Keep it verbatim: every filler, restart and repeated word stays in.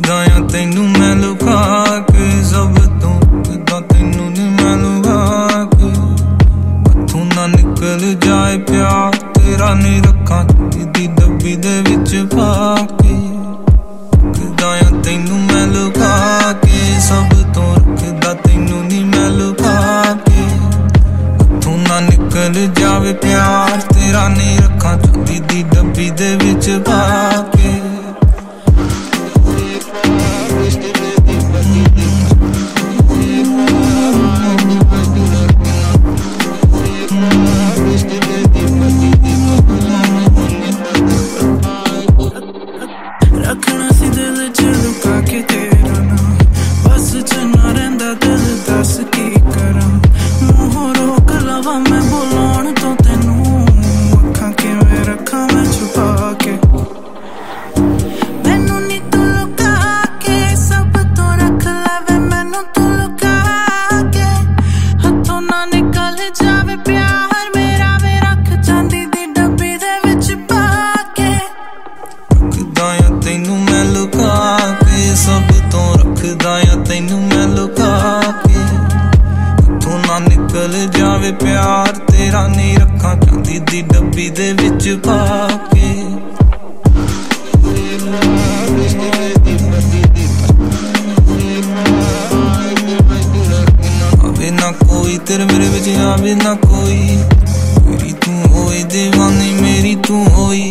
रखदा आ तैनू मैं लुका के सब तो रखदा तैनू नी मैं लुका के हथों ना निकल जाए प्यार तेरा नी रखा दी डब्बी दे विच पा के रखदा आ तैनू मैं लुका के सब तो रखदा तैनू नी मैं लुका के हथों ना निकल जावे प्यार तेरा नी रखा दी दी डब्बी दे विच पा के रखना सी दिल च लुका के तेरा नाम बस च ना रहिंदा दिल दस की करा मूंह रोक लवा मैं बुलाउण तो तैनू अखां किवें रखां मैं छुपा के मैनू नी तू लुका के सब तो रख लवे मैनू तू लुका के हथों ना निकल जावे प्यार मेरा वे रख जांदी दी डब्बी दे विच पा के रखदा आ तैनू मैं लुका के सब तो रखदा आ तैनू मैं लुका के हथों ना निकल जावे प्यार तेरा नहीं रखा चांदी दी डब्बी दे विच पा के आवे ना कोई तेरे मेरे विच आवे ना कोई मेरी तू होई दीवानी मेरी तू होई